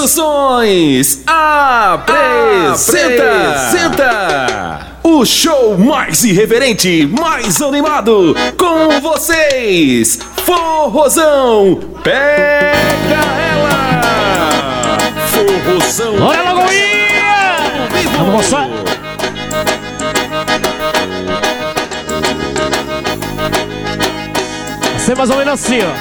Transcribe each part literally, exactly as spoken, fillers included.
Produções apresenta, apresenta o show mais irreverente, mais animado com vocês, Forrozão Pega Ela! Forrozão Olha logo aí! Vamos mostrar! Vai ser mais ou menos assim, ó.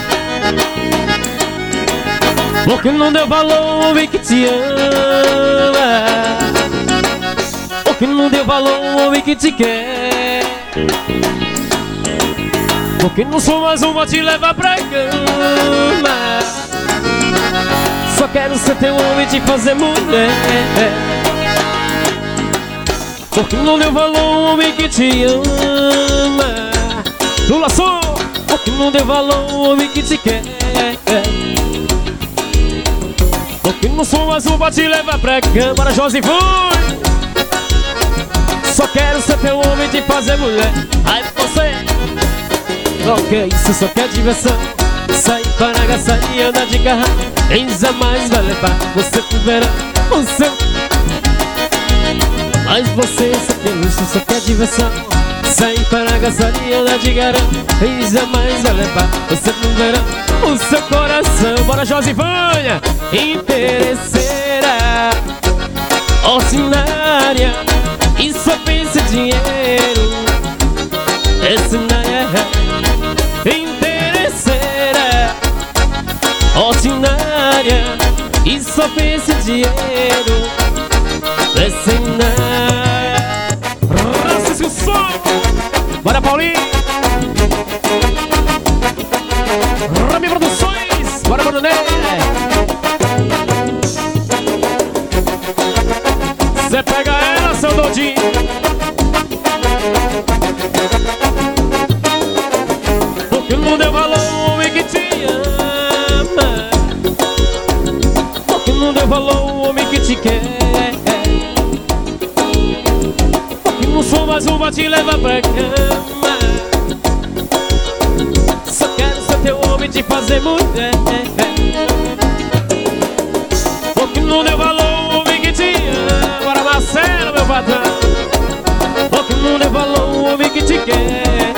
Porque não deu valor, homem que te ama. Porque não deu valor, homem que te quer. Porque não sou mais um, vou te levar pra cama. Só quero ser teu homem e te fazer mulher. Porque não deu valor, homem que te ama. Lula som. Porque não deu valor, homem que te quer. Porque não sou mais um, vou te levar pra cama. Bora, Josi, fui. Só quero ser teu homem e te fazer mulher. Aí você, ok, isso só quer diversão. Sair para gastar e andar de carro. Quem jamais vai levar você pro verão. O seu. Mas você só quer luxo, só quer diversão. Sair para gastar e andar de garão. Quem jamais vai levar você pro verão. O seu coração. Bora, Josivanha. Interesseira, ordinária, e só pensa em dinheiro. Ordinária, interesseira, ordinária, e só pensa em dinheiro. Ordinária. Raça o som. Bora, Paulinho. Rami Produções. Bora, Brunet. Cê pega ela, seu doidinho. Porque não deu valor ao homem que te ama. Porque não deu valor ao homem que te quer. Porque não sou mais um, vou te levar pra cama. Só quero ser teu homem e te fazer mulher. Porque não deu valor ao homem que te ama. Agora Marcelo, meu patrão. Porque não deu valor ao homem que te quer.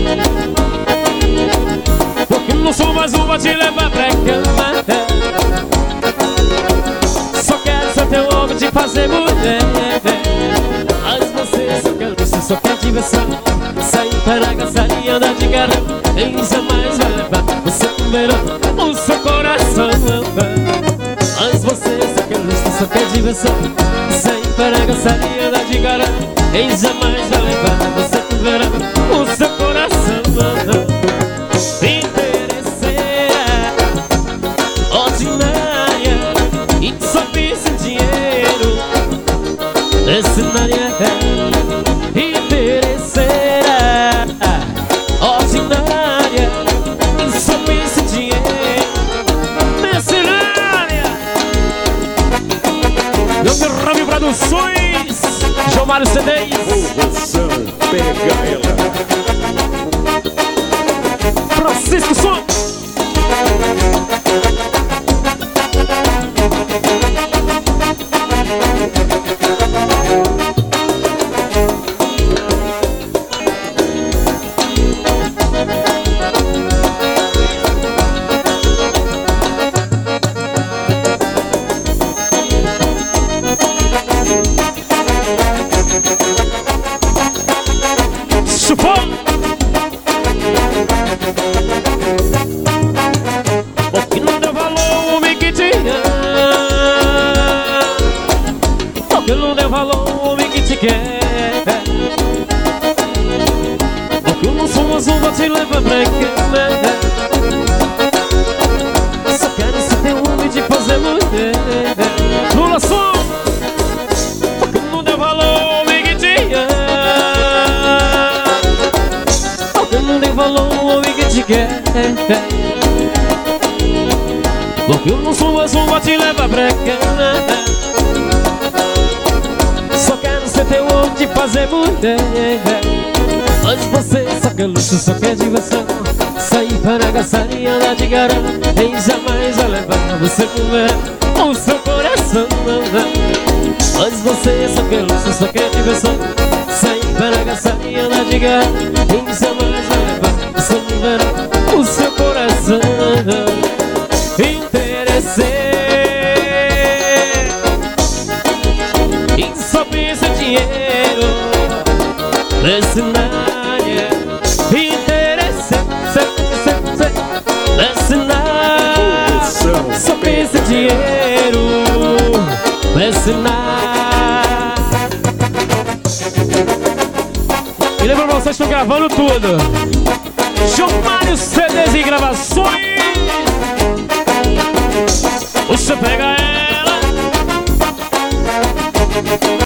Porque não sou mais um, vou te levar pra cama. Só quero ser teu homem e te fazer mulher. Mas você só quer luxo, só quer diversão. Sair para gastar e andar de garão. Quem jamais vai levar você pro verão. O seu coração. Mas você só quer luxo, só quer diversão. Sair para gastar e andar de garão. Quem jamais vai levar você pro verão. O seu coração. Interesseira, ordinária, e só pensa em dinheiro. Mercenária, interesseira, ordinária, e só pensa em dinheiro. Mercenária. Nome Rami Produções, João Mário C dez. Forrozão Pega Ela. Francisco Som. Chupou. Porque não deu valor ao homem que te ama. Porque não deu valor ao homem que te quer. Porque eu não sou mais um, vou te levar pra cama. Só quero ser teu homem e te fazer mulher. Lula som. Porque não deu valor ao homem que te ama. Porque não deu valor ao homem que te quer. Porque eu não sou mais um, vou te levar pra cama. Só quero ser teu homem e te fazer mulher. Mas você só quer luxo, só quer diversão. Sair para gastar e andar de garão. Quem jamais vai levar você pro verão. o seu coração. Mas você só quer luxo, só quer diversão. Sair para gastar e andar de guerra. Quem jamais vai levar você não verá o seu coração. Interessei e só pensa em dinheiro. Nesse nária interessei, nesse nária só pensa em dinheiro. Nesse nária. E lembra pra vocês que estão gravando tudo. Gilmário C Ds e gravações. Você pega ela.